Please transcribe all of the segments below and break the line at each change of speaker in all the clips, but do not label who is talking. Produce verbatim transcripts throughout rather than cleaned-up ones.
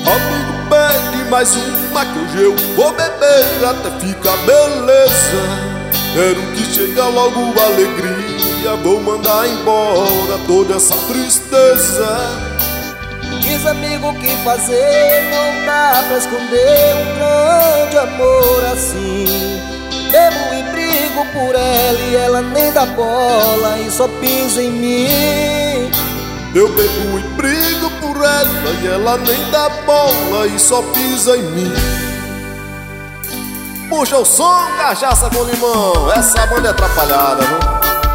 Amigo, pede mais uma que hoje eu vou beber até ficar beleza. Quero que chegue logo a alegria, vou mandar embora toda essa tristeza.
Diz amigo o que fazer, não dá pra esconder um grande amor assim. Bebo e brigo por ela e ela nem dá bola e só pisa em mim.
Eu bebo e brigo por ela e ela nem dá bola e só pisa em mim. Puxa o som, cachaça com limão, essa banda é atrapalhada, viu?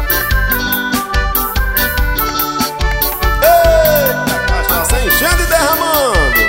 Eita, cachaça enchendo e derramando.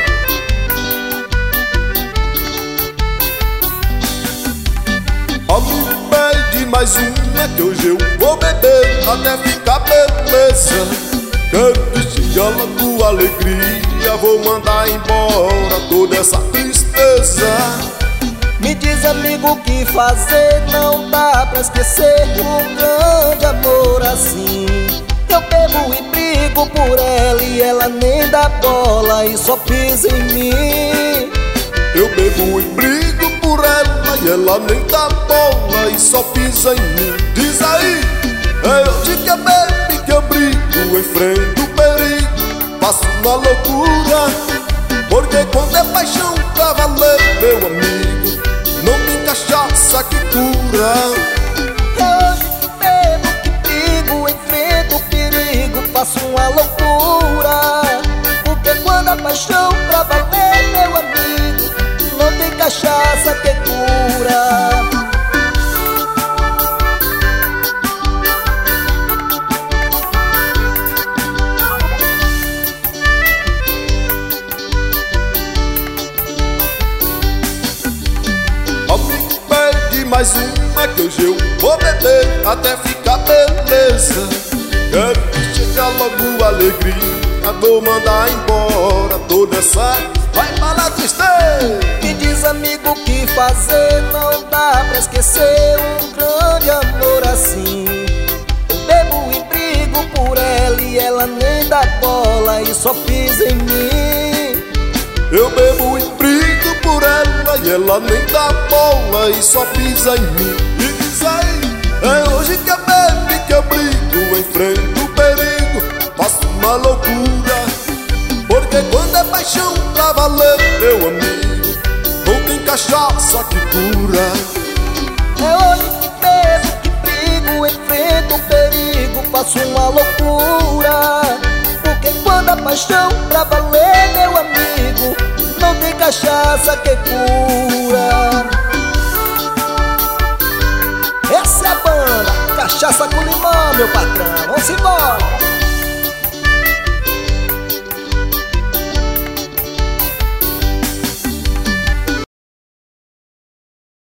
Amigo, pede mais uma que hoje eu vou beber até ficar beleza. Quero que chegue logo a alegria, vou mandar embora toda essa tristeza.
Me diz amigo o que fazer, não dá pra esquecer um grande amor assim. Eu bebo e brigo por ela e ela nem dá bola e só pisa em mim.
Eu bebo e brigo por ela e ela nem dá bola e só pisa em mim. Diz aí, é hoje que eu bebo e que eu brigo, enfrento o perigo, faço uma loucura. Porque quando é paixão pra valer, meu amigo, não tem cachaça que cura.
É hoje que bebo, que brigo, enfrento o perigo, faço uma loucura. Porque quando a paixão pra valer, meu amigo, não tem cachaça que cura.
Mais uma que hoje eu vou beber até ficar beleza. Quero que chegue logo a alegria, vou mandar embora toda essa vai para a tristeza.
Me diz amigo o que fazer, não dá pra esquecer um grande amor assim. Eu bebo e brigo por ela e ela nem dá bola e só pisa em mim.
Eu bebo e brigo por ela e ela nem dá bola e só pisa em mim. E diz aí, é hoje que eu bebo e que eu brigo, enfrento o perigo, faço uma loucura. Porque quando é paixão pra valer, meu amigo, não tem cachaça que cura.
É hoje que bebo, que brigo, enfrento o perigo, faço uma loucura. Porque quando a paixão pra valer, meu amigo, não tem cachaça que cura. Essa é a banda Cachaça com Limão, meu patrão. Vamos embora.